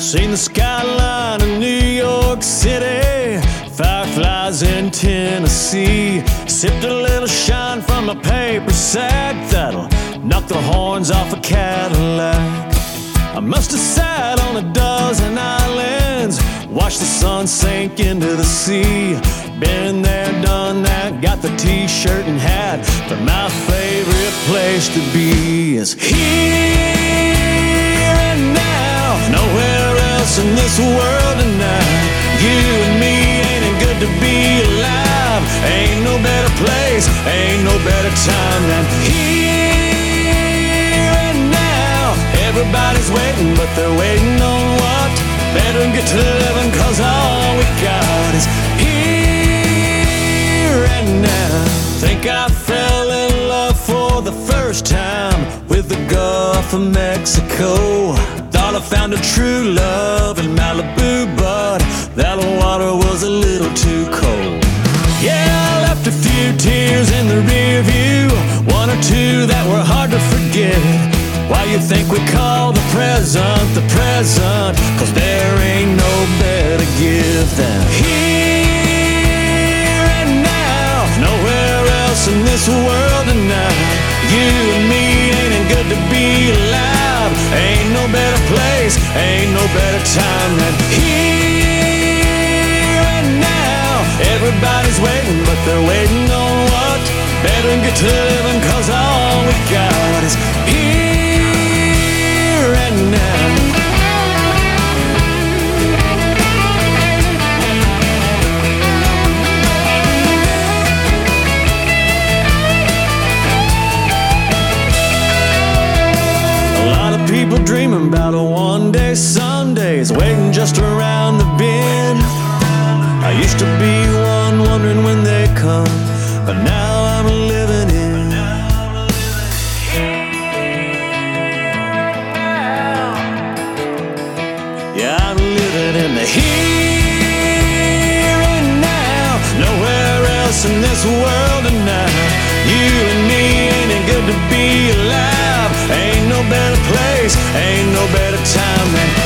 Seen the skyline of New York City, fireflies in Tennessee. Sipped a little shine from a paper sack that'll knock the horns off a Cadillac. I must have sat on a dozen islands, watched the sun sink into the sea. Been there, done that, got the t-shirt and hat, but my favorite place to be is here and now. Nowhere else in this world tonight. You and me, ain't it good to be alive? Ain't no better place, ain't no better time than here and now. Everybody's waiting, but they're waiting on what? Better get to living, cause all we got is here and now. Think I fell in love for the first time with the Gulf of Mexico. Thought I found a true love in Malibu, but that water was a little too cold. Yeah, I left a few tears in the rear view, one or two that were hard to forget. Why you think we call the present? Cause there ain't no better gift than here and now. Nowhere else in this world tonight. You and me, ain't it good to be alive? Ain't no better place, ain't no better time than here and now. Everybody's waiting, but they're waiting on what? Better get to living, cause all we got is here and now. People dreaming about a one-day Sundays, waiting just around the bend. I used to be one wondering when they come, but now I'm living in. Yeah, I'm living in the here and now. Nowhere else in this world tonight. You and me, ain't it good to be alive? Ain't no better place, ain't no better time than